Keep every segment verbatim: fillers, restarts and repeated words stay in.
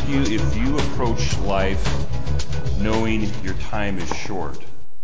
ask you if you approach life knowing your time is short.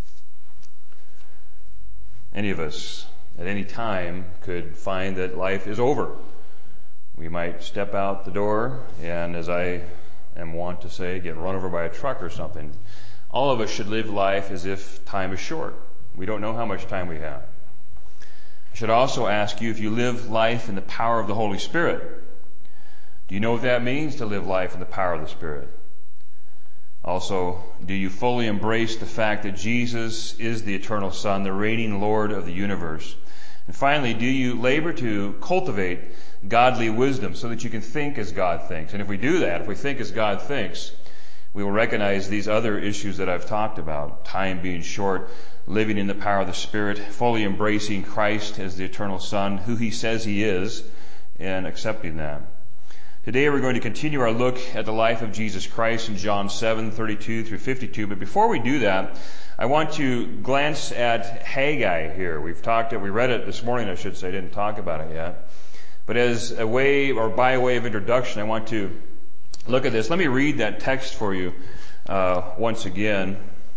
Any of us at any time could find that life is over. We might step out the door and, as I am wont to say, get run over by a truck or something. All of us should live life as if time is short. We don't know how much time we have. I should also ask you if you live life in the power of the Holy Spirit. Do you know what that means, to live life in the power of the Spirit? Also, do you fully embrace the fact that Jesus is the eternal Son, the reigning Lord of the universe? And finally, do you labor to cultivate godly wisdom so that you can think as God thinks? And if we do that, if we think as God thinks, we will recognize these other issues that I've talked about: time being short, living in the power of the Spirit, fully embracing Christ as the eternal Son, who He says He is, and accepting that. Today we're going to continue our look at the life of Jesus Christ in John seven, thirty-two through fifty-two. But before we do that, I want to glance at Haggai here. We've talked, we read it this morning, I should say. I didn't talk about it yet. But as a way, or by way of introduction, I want to look at this. Let me read that text for you uh, once again.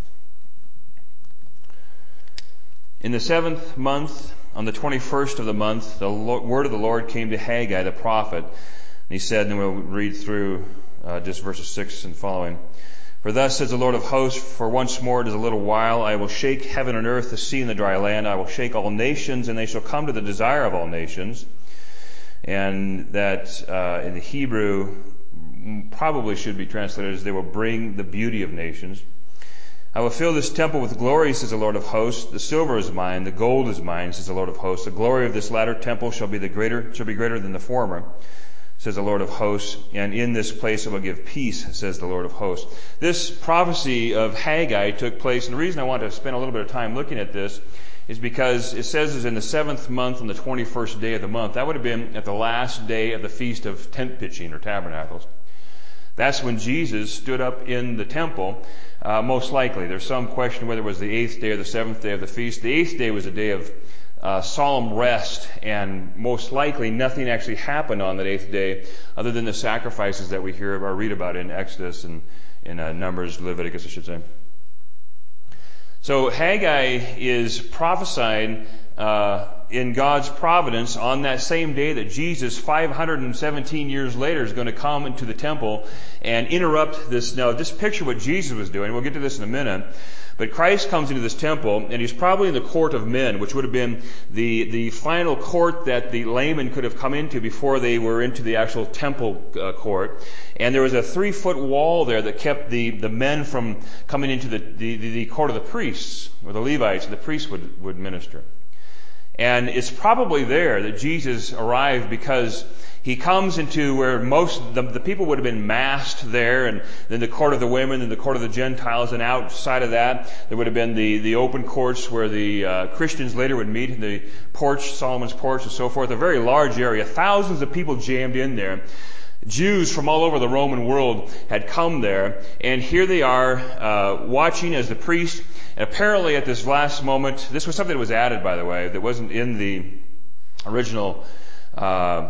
In the seventh month, on the twenty-first of the month, the word of the Lord came to Haggai the prophet. And he said, and we'll read through uh, just verses six and following. For thus says the Lord of hosts, for once more it is a little while, I will shake heaven and earth, the sea and the dry land. I will shake all nations, and they shall come to the desire of all nations. And that uh, in the Hebrew probably should be translated as they will bring the beauty of nations. I will fill this temple with glory, says the Lord of hosts. The silver is mine, the gold is mine, says the Lord of hosts. The glory of this latter temple shall be the greater, shall be greater than the former, says the Lord of hosts. And in this place I will give peace, says the Lord of hosts. This prophecy of Haggai took place, and the reason I want to spend a little bit of time looking at this is because it says it's in the seventh month on the twenty-first day of the month. That would have been at the last day of the Feast of Tent Pitching, or Tabernacles. That's when Jesus stood up in the temple, uh, most likely. There's some question whether it was the eighth day or the seventh day of the feast. The eighth day was a day of uh, solemn rest, and most likely nothing actually happened on that eighth day other than the sacrifices that we hear or read about in Exodus and in uh, Numbers, Leviticus, I should say. So Haggai is prophesying uh, in God's providence on that same day that Jesus, five hundred seventeen years later, is going to come into the temple and interrupt this. Now, just picture what Jesus was doing. We'll get to this in a minute. But Christ comes into this temple, and he's probably in the court of men, which would have been the, the final court that the laymen could have come into before they were into the actual temple uh, court. And there was a three-foot wall there that kept the, the men from coming into the, the, the court of the priests, or the Levites, the priests would, would minister. And it's probably there that Jesus arrived, because he comes into where most the, the people would have been massed there, and then the court of the women and the court of the Gentiles, and outside of that there would have been the, the open courts where the uh, Christians later would meet, the porch, Solomon's porch and so forth, a very large area, thousands of people jammed in there. Jews from all over the Roman world had come there, and here they are uh, watching as the priest, and apparently at this last moment, this was something that was added, by the way, that wasn't in the original uh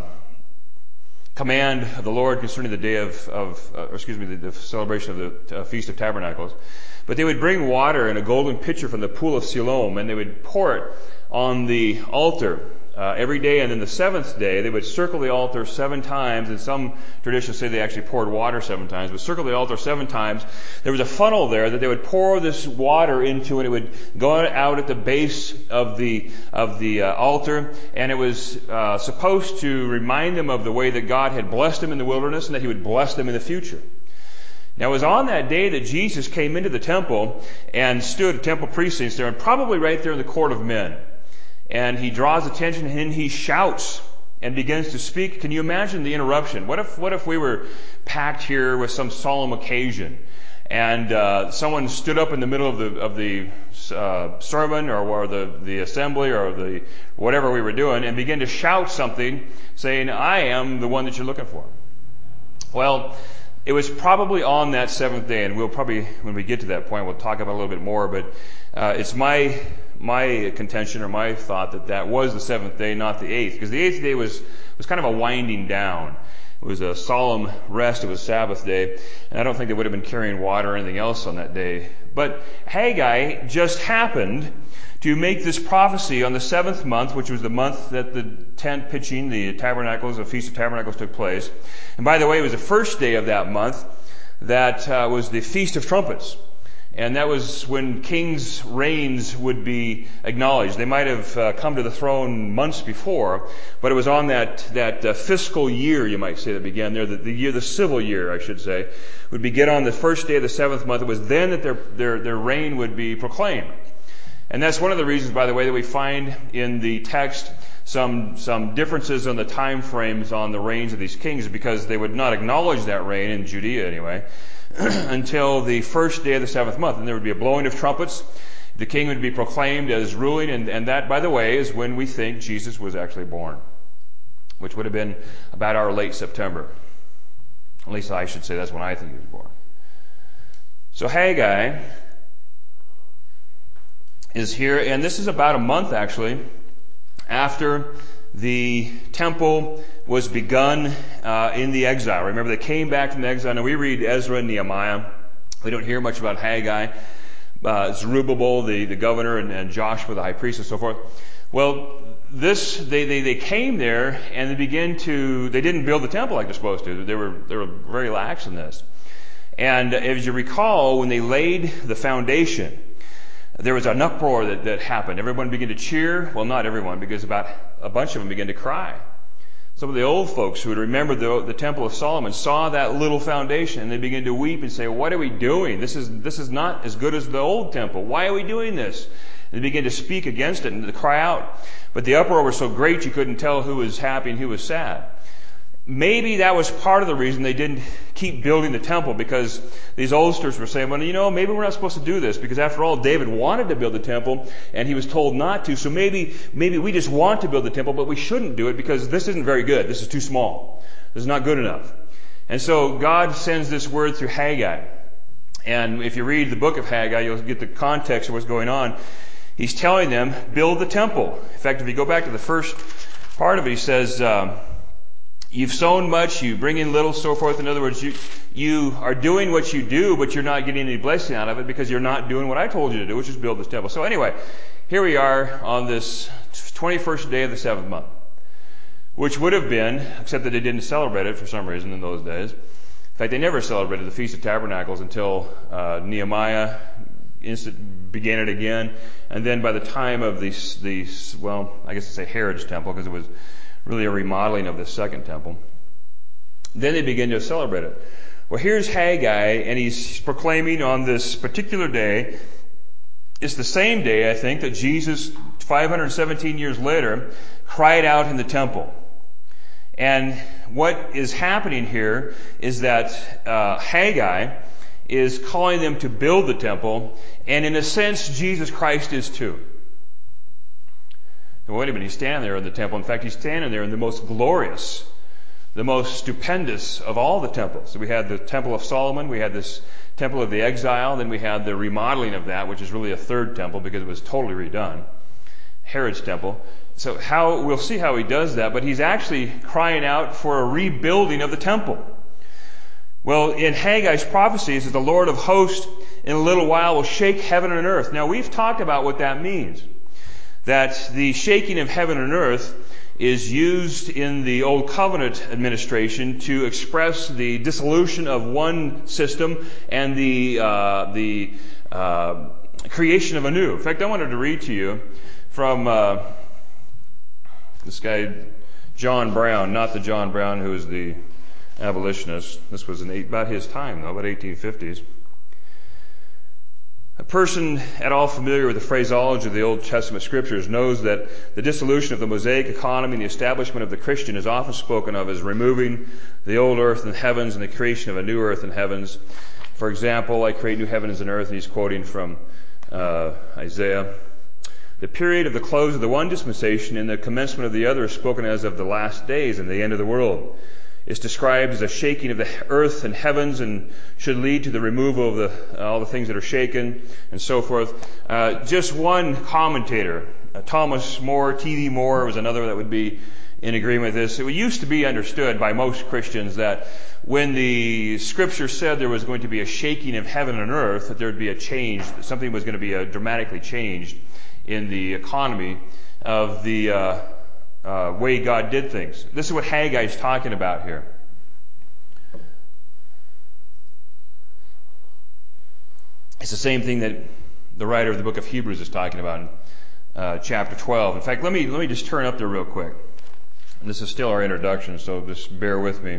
command of the Lord concerning the day of, of uh, or excuse me, the, the celebration of the uh, Feast of Tabernacles. But they would bring water in a golden pitcher from the pool of Siloam, and they would pour it on the altar uh, every day. And then the seventh day, they would circle the altar seven times. And some traditions say they actually poured water seven times, but circle the altar seven times. There was a funnel there that they would pour this water into, and it would go out at the base of the of the uh, altar. And it was uh, supposed to remind them of the way that God had blessed them in the wilderness, and that He would bless them in the future. Now, it was on that day that Jesus came into the temple and stood at temple precincts there, and probably right there in the court of men. And he draws attention, and he shouts and begins to speak. Can you imagine the interruption? What if, what if we were packed here with some solemn occasion, and uh, someone stood up in the middle of the of the uh, sermon or, or the the assembly or the whatever we were doing, and began to shout something, saying, "I am the one that you're looking for." Well, it was probably on that seventh day, and we'll probably, when we get to that point, we'll talk about it a little bit more. But uh, it's my my contention or my thought that that was the seventh day, not the eighth, because the eighth day was was kind of a winding down. It was a solemn rest. It was Sabbath day. And I don't think they would have been carrying water or anything else on that day. But Haggai just happened to make this prophecy on the seventh month, which was the month that the tent pitching, the tabernacles, the Feast of Tabernacles took place. And by the way, it was the first day of that month that uh, was the Feast of Trumpets. And that was when kings' reigns would be acknowledged. They might have uh, come to the throne months before, but it was on that that uh, fiscal year, you might say, that began there, the, the year, the civil year, I should say, would begin on the first day of the seventh month. It was then that their their their reign would be proclaimed. And that's one of the reasons, by the way, that we find in the text some some differences on the time frames on the reigns of these kings, because they would not acknowledge that reign in Judea anyway until the first day of the seventh month. And there would be a blowing of trumpets. The king would be proclaimed as ruling, and, and that, by the way, is when we think Jesus was actually born, which would have been about our late September. At least I should say that's when I think he was born. So Haggai is here, and this is about a month actually after the temple was begun uh, in the exile. Remember, they came back from the exile. Now we read Ezra and Nehemiah. We don't hear much about Haggai. Uh, Zerubbabel, the, the governor, and, and Joshua, the high priest, and so forth. Well, this they, they they came there and they began to. They didn't build the temple like they're supposed to. They were they were very lax in this. And as you recall, when they laid the foundation, there was an uproar that, that happened. Everyone began to cheer. Well, not everyone, because about a bunch of them began to cry. Some of the old folks who had remembered the, the Temple of Solomon saw that little foundation, and they began to weep and say, "What are we doing? This is this is not as good as the old temple. Why are we doing this?" And they began to speak against it and to cry out. But the uproar was so great you couldn't tell who was happy and who was sad. Maybe that was part of the reason they didn't keep building the temple, because these oldsters were saying, well, you know, maybe we're not supposed to do this, because after all, David wanted to build the temple and he was told not to, so maybe maybe we just want to build the temple, but we shouldn't do it because this isn't very good. This is too small. This is not good enough. And so God sends this word through Haggai. And if you read the book of Haggai, you'll get the context of what's going on. He's telling them, build the temple. In fact, if you go back to the first part of it, he says, um, you've sown much, you bring in little, so forth. In other words, you you are doing what you do, but you're not getting any blessing out of it because you're not doing what I told you to do, which is build this temple. So anyway, here we are on this twenty-first day of the seventh month, which would have been, except that they didn't celebrate it for some reason in those days. In fact, they never celebrated the Feast of Tabernacles until uh, Nehemiah instant, began it again. And then by the time of the, the well, I guess I'd say Herod's temple, because it was really a remodeling of the second temple. Then they begin to celebrate it. Well, here's Haggai, and he's proclaiming on this particular day. It's the same day, I think, that Jesus, five hundred seventeen years later, cried out in the temple. And what is happening here is that uh, Haggai is calling them to build the temple, and in a sense, Jesus Christ is too. And wait a minute, he's standing there in the temple. In fact, he's standing there in the most glorious, the most stupendous of all the temples. So we had the Temple of Solomon, we had this Temple of the Exile, then we had the remodeling of that, which is really a third temple because it was totally redone. Herod's temple. So how, we'll see how he does that, but he's actually crying out for a rebuilding of the temple. Well, in Haggai's prophecies, the Lord of hosts in a little while will shake heaven and earth. Now, we've talked about what that means. That the shaking of heaven and earth is used in the Old Covenant administration to express the dissolution of one system and the uh, the uh, creation of a new. In fact, I wanted to read to you from uh, this guy, John Brown, not the John Brown who is the abolitionist. This was in eight, about his time, though, about eighteen fifties. A person at all familiar with the phraseology of the Old Testament scriptures knows that the dissolution of the Mosaic economy and the establishment of the Christian is often spoken of as removing the old earth and heavens and the creation of a new earth and heavens. For example, I create new heavens and earth, and he's quoting from uh, Isaiah. The period of the close of the one dispensation and the commencement of the other is spoken as of the last days and the end of the world. It's described as a shaking of the earth and heavens and should lead to the removal of the, uh, all the things that are shaken and so forth. Uh, just one commentator, uh, Thomas More, T D Moore was another that would be in agreement with this. It used to be understood by most Christians that when the Scripture said there was going to be a shaking of heaven and earth, that there would be a change, that something was going to be uh, dramatically changed in the economy of the uh, uh, way God did things. This is what Haggai is talking about here. It's the same thing that the writer of the book of Hebrews is talking about in uh, chapter twelve. In fact, let me let me just turn up there real quick. And this is still our introduction, so just bear with me.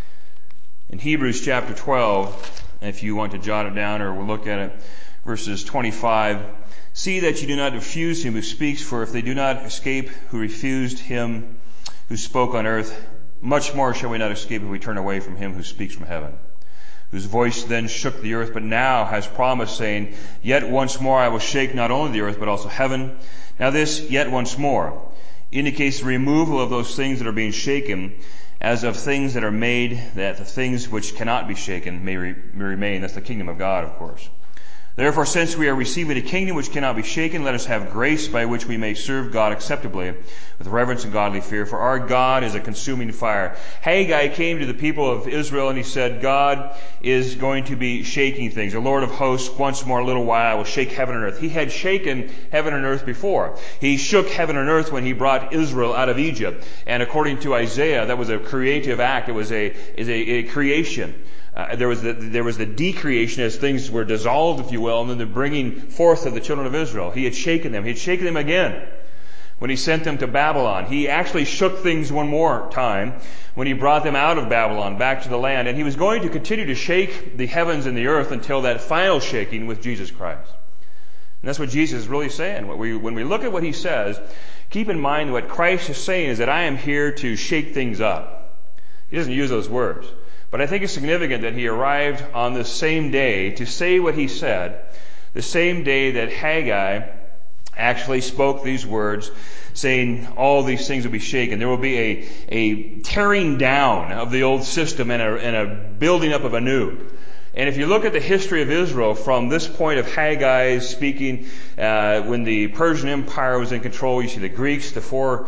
In Hebrews chapter twelve, if you want to jot it down or we'll look at it, verses twenty-five, see that you do not refuse him who speaks, for if they do not escape who refused him who spoke on earth, much more shall we not escape if we turn away from him who speaks from heaven, whose voice then shook the earth, but now has promised, saying, yet once more I will shake not only the earth, but also heaven. Now this, yet once more, indicates the removal of those things that are being shaken, as of things that are made, that the things which cannot be shaken may, re- may remain. That's the kingdom of God, of course. Therefore, since we are receiving a kingdom which cannot be shaken, let us have grace by which we may serve God acceptably, with reverence and godly fear, for our God is a consuming fire. Haggai came to the people of Israel and he said, God is going to be shaking things. The Lord of hosts, once more a little while, will shake heaven and earth. He had shaken heaven and earth before. He shook heaven and earth when he brought Israel out of Egypt. And according to Isaiah, that was a creative act. It was a, is a, a creation. Uh, there was the, there was the decreation as things were dissolved, if you will, and then the bringing forth of the children of Israel. He had shaken them. He had shaken them again when he sent them to Babylon. He actually shook things one more time when he brought them out of Babylon back to the land. And he was going to continue to shake the heavens and the earth until that final shaking with Jesus Christ. And that's what Jesus is really saying. When we, when we look at what he says, keep in mind what Christ is saying is that I am here to shake things up. He doesn't use those words. But I think it's significant that he arrived on the same day to say what he said, the same day that Haggai actually spoke these words, saying all these things will be shaken. There will be a, a tearing down of the old system and a, and a building up of a new. And if you look at the history of Israel from this point of Haggai speaking, uh, when the Persian Empire was in control, you see the Greeks, the four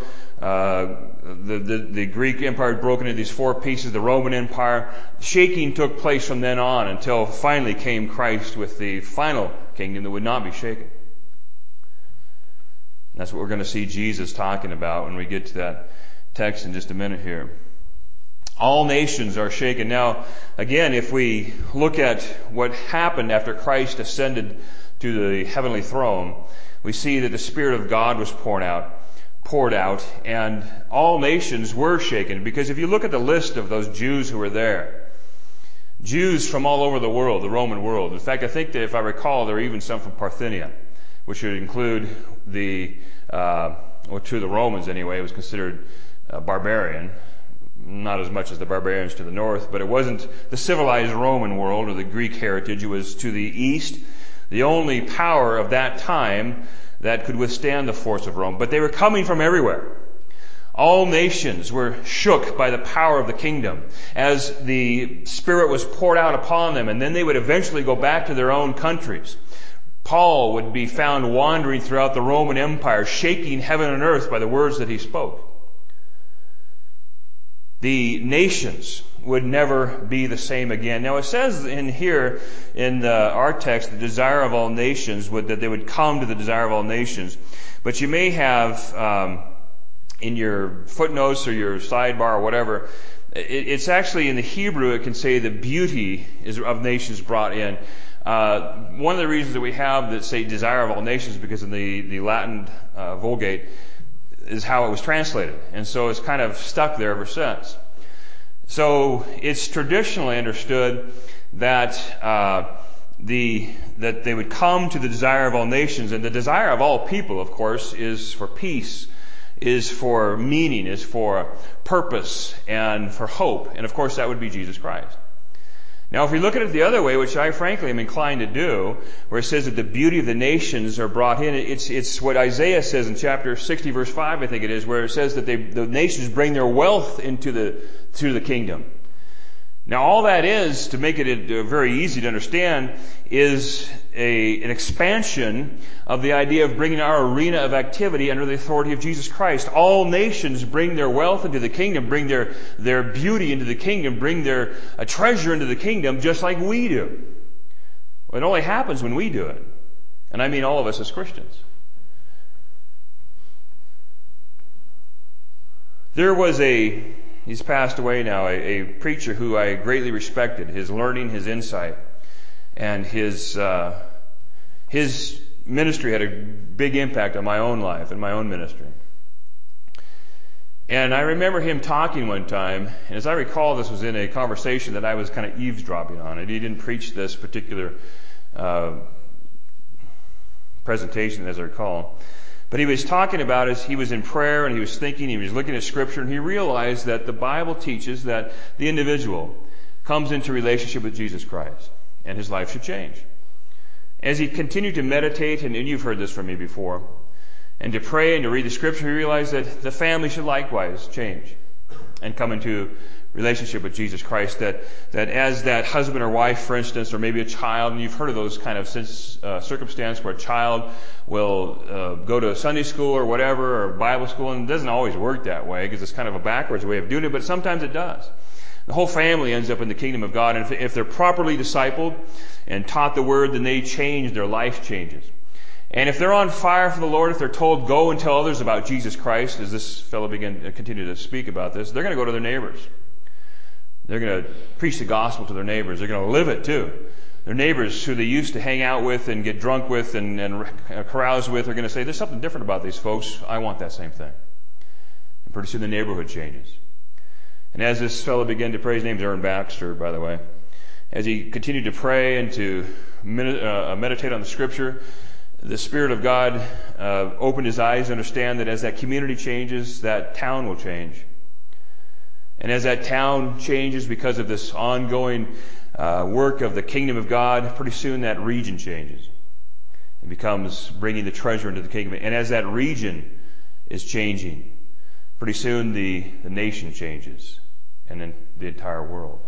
Uh, the, the, the Greek Empire had broken into these four pieces, the Roman Empire. Shaking took place from then on until finally came Christ with the final kingdom that would not be shaken. And that's what we're going to see Jesus talking about when we get to that text in just a minute here. All nations are shaken. Now, again, if we look at what happened after Christ ascended to the heavenly throne, we see that the Spirit of God was poured out. poured out, and all nations were shaken. Because if you look at the list of those Jews who were there, Jews from all over the world, the Roman world. In fact, I think that if I recall, there were even some from Parthenia, which would include the, uh, or to the Romans anyway, it was considered uh, barbarian. Not as much as the barbarians to the north, but it wasn't the civilized Roman world or the Greek heritage. It was to the east, the only power of that time that could withstand the force of Rome. But they were coming from everywhere. All nations were shook by the power of the kingdom as the Spirit was poured out upon them, and then they would eventually go back to their own countries. Paul would be found wandering throughout the Roman Empire, shaking heaven and earth by the words that he spoke. The nations would never be the same again. Now it says in here in the, our text, the desire of all nations, would, that they would come to the desire of all nations. But you may have um, in your footnotes or your sidebar or whatever, it, it's actually in the Hebrew it can say the beauty is of nations brought in. Uh, one of the reasons that we have that say desire of all nations because in the, the Latin uh, Vulgate is how it was translated. And so it's kind of stuck there ever since. So it's traditionally understood that uh, the that they would come to the desire of all nations, and the desire of all people, of course, is for peace, is for meaning, is for purpose, and for hope. And of course that would be Jesus Christ. Now if we look at it the other way, which I frankly am inclined to do, where it says that the beauty of the nations are brought in, it's it's what Isaiah says in chapter sixty verse five, I think it is, where it says that they, the nations bring their wealth into the to the kingdom. Now all that is, to make it uh, very easy to understand, is a, an expansion of the idea of bringing our arena of activity under the authority of Jesus Christ. All nations bring their wealth into the kingdom, bring their, their beauty into the kingdom, bring their uh, treasure into the kingdom, just like we do. Well, it only happens when we do it. And I mean all of us as Christians. There was a, he's passed away now, a, a preacher who I greatly respected, his learning, his insight, and his, uh, his ministry had a big impact on my own life and my own ministry. And I remember him talking one time, and as I recall, this was in a conversation that I was kind of eavesdropping on, and he didn't preach this particular uh, presentation, as I recall. But he was talking about as he was in prayer and he was thinking, he was looking at Scripture, and he realized that the Bible teaches that the individual comes into relationship with Jesus Christ, and his life should change. As he continued to meditate, and, and you've heard this from me before, and to pray and to read the Scripture, he realized that the family should likewise change and come into relationship with Jesus Christ. That that as that husband or wife, for instance, or maybe a child, and you've heard of those kind of uh, circumstances where a child will uh, go to Sunday school or whatever, or Bible school, and it doesn't always work that way because it's kind of a backwards way of doing it, but sometimes it does. The whole family ends up in the kingdom of God, and if, if they're properly discipled and taught the Word, then they change, their life changes. And if they're on fire for the Lord, if they're told, go and tell others about Jesus Christ, as this fellow began to continue to speak about this, they're going to go to their neighbors. They're going to preach the gospel to their neighbors. They're going to live it too. Their neighbors who they used to hang out with and get drunk with and, and carouse with are going to say, there's something different about these folks. I want that same thing. And pretty soon the neighborhood changes. And as this fellow began to pray, his name's Aaron Baxter, by the way, as he continued to pray and to med- uh, meditate on the Scripture, the Spirit of God uh, opened his eyes to understand that as that community changes, that town will change. And as that town changes because of this ongoing uh, work of the kingdom of God, pretty soon that region changes. It becomes bringing the treasure into the kingdom. And as that region is changing, pretty soon the, the nation changes, and then the entire world.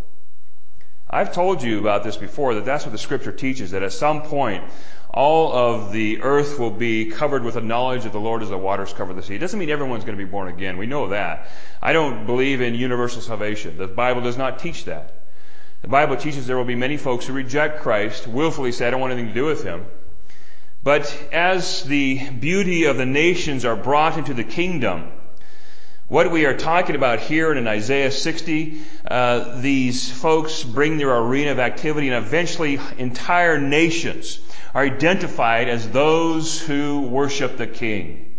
I've told you about this before, that that's what the Scripture teaches, that at some point all of the earth will be covered with the knowledge of the Lord as the waters cover the sea. It doesn't mean everyone's going to be born again. We know that. I don't believe in universal salvation. The Bible does not teach that. The Bible teaches there will be many folks who reject Christ, willfully say, I don't want anything to do with Him. But as the beauty of the nations are brought into the kingdom, what we are talking about here in Isaiah sixty, uh, these folks bring their arena of activity, and eventually entire nations are identified as those who worship the King.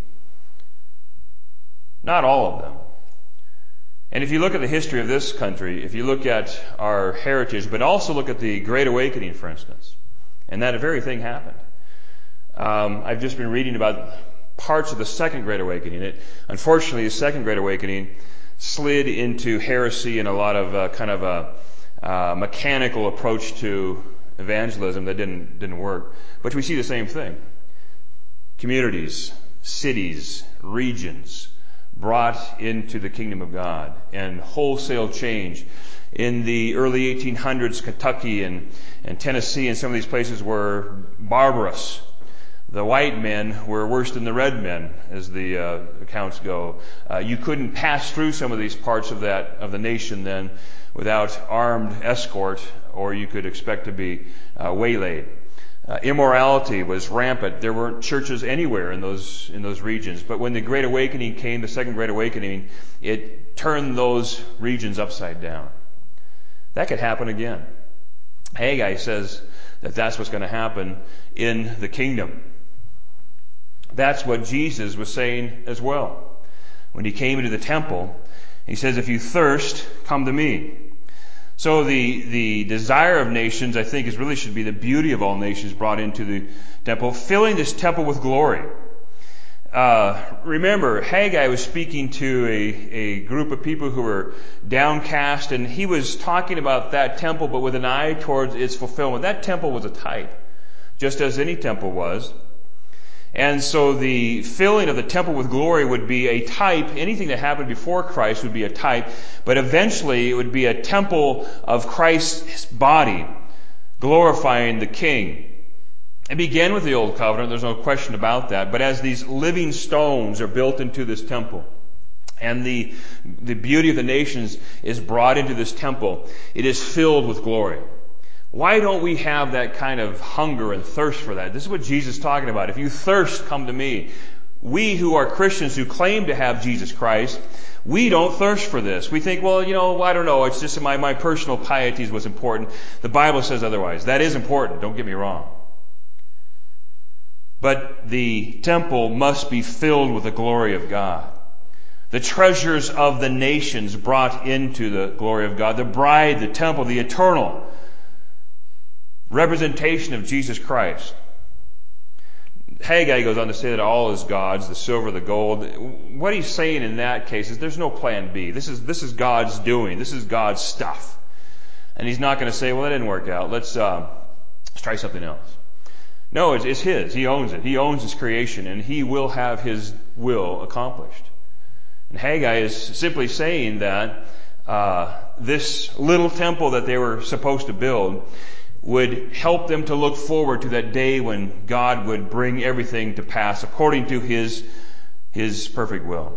Not all of them. And if you look at the history of this country, if you look at our heritage, but also look at the Great Awakening, for instance, and that very thing happened. Um, I've just been reading about parts of the Second Great Awakening. It, unfortunately, the Second Great Awakening slid into heresy and a lot of uh, kind of a uh, mechanical approach to evangelism that didn't didn't work. But we see the same thing. Communities, cities, regions brought into the kingdom of God, and wholesale change. In the early eighteen hundreds, Kentucky and, and Tennessee and some of these places were barbarous. The white men were worse than the red men, as the uh, accounts go. Uh, you couldn't pass through some of these parts of that of the nation then without armed escort, or you could expect to be uh, waylaid. Uh, immorality was rampant. There weren't churches anywhere in those in those regions. But when the Great Awakening came, the Second Great Awakening, it turned those regions upside down. That could happen again. Haggai says that that's what's going to happen in the kingdom. That's what Jesus was saying as well. When he came into the temple, he says, if you thirst, come to me. So the, the desire of nations, I think, is really should be the beauty of all nations brought into the temple, filling this temple with glory. Uh, remember, Haggai was speaking to a, a group of people who were downcast, and he was talking about that temple, but with an eye towards its fulfillment. That temple was a type, just as any temple was. And so the filling of the temple with glory would be a type. Anything that happened before Christ would be a type. But eventually it would be a temple of Christ's body, glorifying the King. It began with the Old Covenant, there's no question about that. But as these living stones are built into this temple, and the, the beauty of the nations is brought into this temple, it is filled with glory. Why don't we have that kind of hunger and thirst for that? This is what Jesus is talking about. If you thirst, come to me. We who are Christians who claim to have Jesus Christ, we don't thirst for this. We think, well, you know, I don't know, it's just my, my personal piety is what's important. The Bible says otherwise. That is important, don't get me wrong. But the temple must be filled with the glory of God. The treasures of the nations brought into the glory of God. The bride, the temple, the eternal representation of Jesus Christ. Haggai goes on to say that all is God's, the silver, the gold. What he's saying in that case is there's no plan B. This is, this is God's doing. This is God's stuff. And he's not going to say, well, that didn't work out. Let's, uh, let's try something else. No, it's, it's his. He owns it. He owns his creation, and he will have his will accomplished. And Haggai is simply saying that uh, this little temple that they were supposed to build would help them to look forward to that day when God would bring everything to pass according to His, His perfect will.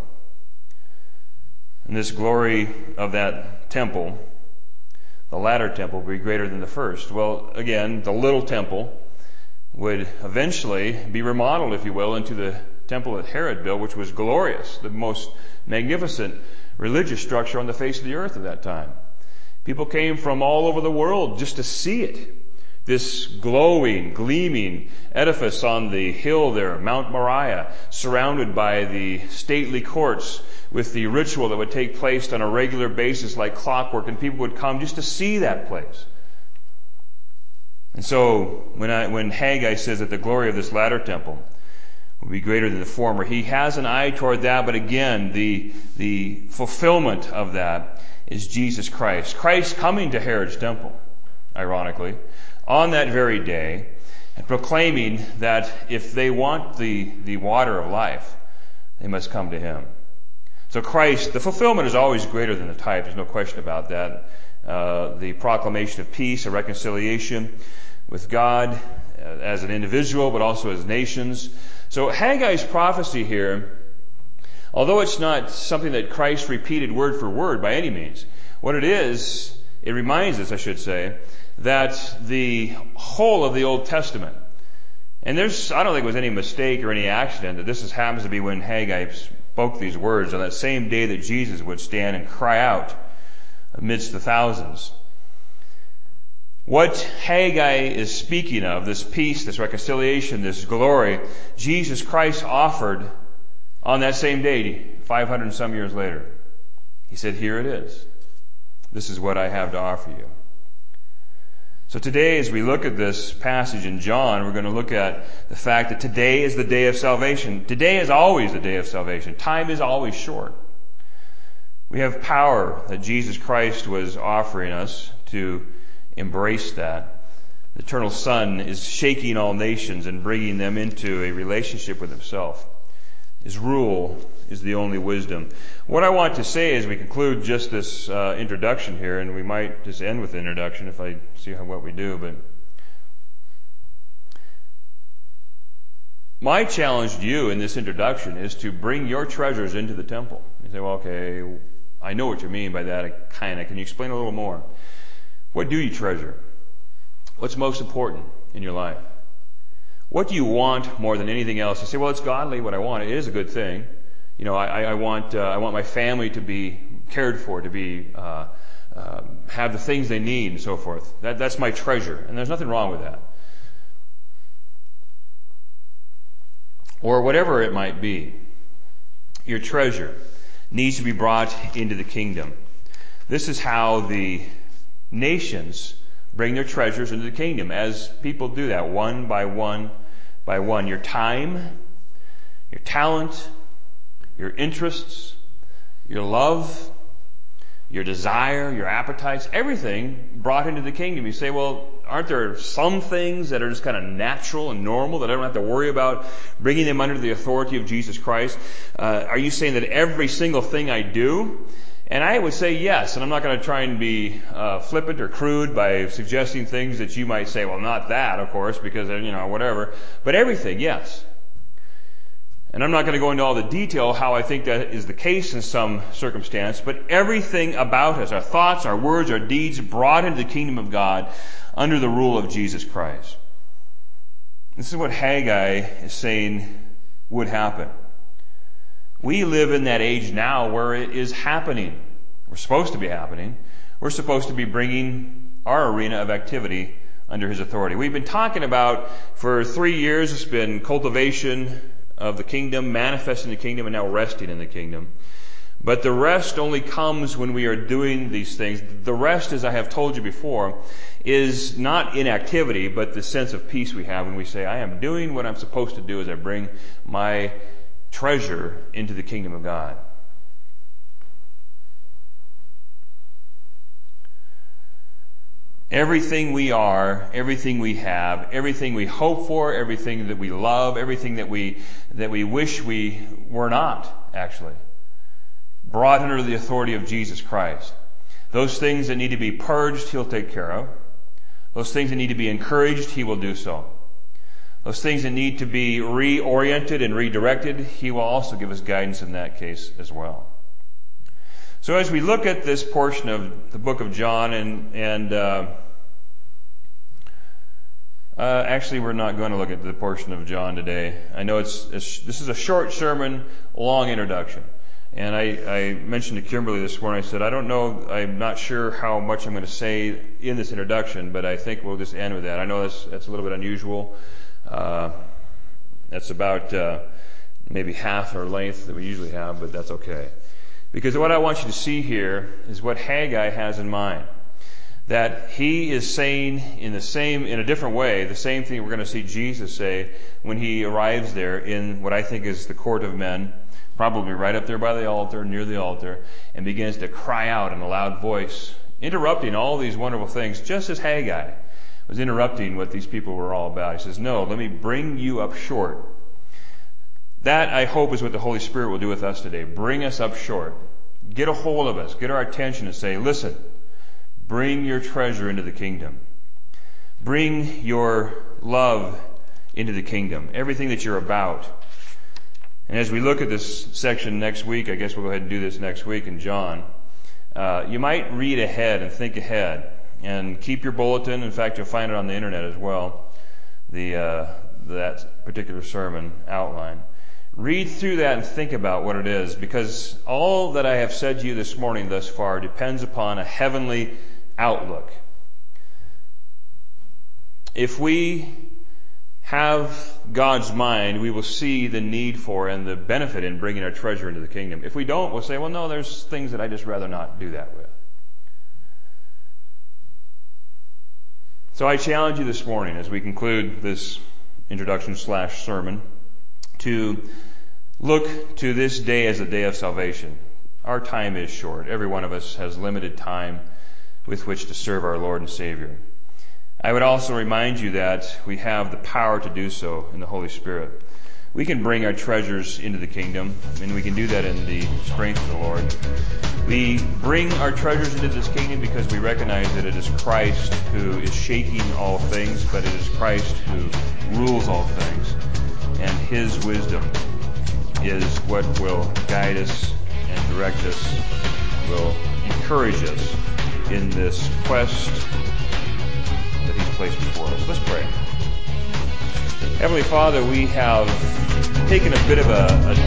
And this glory of that temple, the latter temple, would be greater than the first. Well, again, the little temple would eventually be remodeled, if you will, into the temple that Herod built, which was glorious, the most magnificent religious structure on the face of the earth at that time. People came from all over the world just to see it. This glowing, gleaming edifice on the hill there, Mount Moriah, surrounded by the stately courts with the ritual that would take place on a regular basis like clockwork, and people would come just to see that place. And so when I, when Haggai says that the glory of this latter temple will be greater than the former, he has an eye toward that, but again, the, the fulfillment of that is Jesus Christ. Christ coming to Herod's temple, ironically, on that very day, and proclaiming that if they want the, the water of life, they must come to Him. So Christ, the fulfillment is always greater than the type, there's no question about that. Uh, the proclamation of peace, a reconciliation with God uh, as an individual, but also as nations. So Haggai's prophecy here, although it's not something that Christ repeated word for word by any means, what it is, it reminds us, I should say, that the whole of the Old Testament, and there's, I don't think it was any mistake or any accident that this is, happens to be when Haggai spoke these words on that same day that Jesus would stand and cry out amidst the thousands. What Haggai is speaking of, this peace, this reconciliation, this glory, Jesus Christ offered on that same day, five hundred and some years later. He said, here it is. This is what I have to offer you. So today, as we look at this passage in John, we're going to look at the fact that today is the day of salvation. Today is always the day of salvation. Time is always short. We have power that Jesus Christ was offering us to embrace that. The eternal Son is shaking all nations and bringing them into a relationship with Himself. His rule is the only wisdom. What I want to say as we conclude just this uh, introduction here, and we might just end with the introduction if I see how what we do, but my challenge to you in this introduction is to bring your treasures into the temple. You say, well, okay, I know what you mean by that, kind of. Can you explain a little more? What do you treasure? What's most important in your life? What do you want more than anything else? You say, well, it's godly what I want. It is a good thing. You know, I, I want uh, I want my family to be cared for, to be uh, uh, have the things they need and so forth. That, that's my treasure, and there's nothing wrong with that. Or whatever it might be, your treasure needs to be brought into the kingdom. This is how the nations bring their treasures into the kingdom, as people do that one by one by one. Your time, your talent, your interests, your love, your desire, your appetites, everything brought into the kingdom. You say, well, aren't there some things that are just kind of natural and normal that I don't have to worry about bringing them under the authority of Jesus Christ? Uh, are you saying that every single thing I do? And I would say yes, and I'm not going to try and be uh, flippant or crude by suggesting things that you might say, well, not that, of course, because, you know, whatever. But everything, yes. And I'm not going to go into all the detail how I think that is the case in some circumstance, but everything about us, our thoughts, our words, our deeds, brought into the kingdom of God under the rule of Jesus Christ. This is what Haggai is saying would happen. We live in that age now where it is happening. We're supposed to be happening. We're supposed to be bringing our arena of activity under His authority. We've been talking about, for three years, it's been cultivation of the kingdom, manifesting the kingdom, and now resting in the kingdom. But the rest only comes when we are doing these things. The rest, as I have told you before, is not inactivity, but the sense of peace we have when we say, I am doing what I'm supposed to do as I bring my treasure into the kingdom of God. Everything we are, everything we have, everything we hope for, everything that we love, everything that we that we wish we were not, actually, brought under the authority of Jesus Christ. Those things that need to be purged, He'll take care of. Those things that need to be encouraged, He will do so. Those things that need to be reoriented and redirected, He will also give us guidance in that case as well. So as we look at this portion of the book of John, and, and uh, uh, actually we're not going to look at the portion of John today. I know it's, it's this is a short sermon, long introduction. And I, I mentioned to Kimberly this morning, I said, I don't know, I'm not sure how much I'm going to say in this introduction, but I think we'll just end with that. I know that's, that's a little bit unusual. Uh, that's about uh, maybe half our length that we usually have, but that's okay. Because what I want you to see here is what Haggai has in mind. That he is saying in the same, in a different way, the same thing we're going to see Jesus say when he arrives there in what I think is the court of men, probably right up there by the altar, near the altar, and begins to cry out in a loud voice, interrupting all these wonderful things, just as Haggai was interrupting what these people were all about. He says, no, let me bring you up short. That, I hope, is what the Holy Spirit will do with us today. Bring us up short. Get a hold of us. Get our attention and say, listen, bring your treasure into the kingdom. Bring your love into the kingdom. Everything that you're about. And as we look at this section next week, I guess we'll go ahead and do this next week in John, uh, you might read ahead and think ahead. And keep your bulletin. In fact, you'll find it on the internet as well. The uh, that particular sermon outline. Read through that and think about what it is, because all that I have said to you this morning thus far depends upon a heavenly outlook. If we have God's mind, we will see the need for and the benefit in bringing our treasure into the kingdom. If we don't, we'll say, well, no, there's things that I just rather not do that with. So I challenge you this morning as we conclude this introduction slash sermon to look to this day as a day of salvation. Our time is short. Every one of us has limited time with which to serve our Lord and Savior. I would also remind you that we have the power to do so in the Holy Spirit. We can bring our treasures into the kingdom, and we can do that in the strength of the Lord. We bring our treasures into this kingdom because we recognize that it is Christ who is shaking all things, but it is Christ who rules all things. And His wisdom is what will guide us and direct us, will encourage us in this quest that He's placed before us. Let's pray. Heavenly Father, we have taken a bit of a, a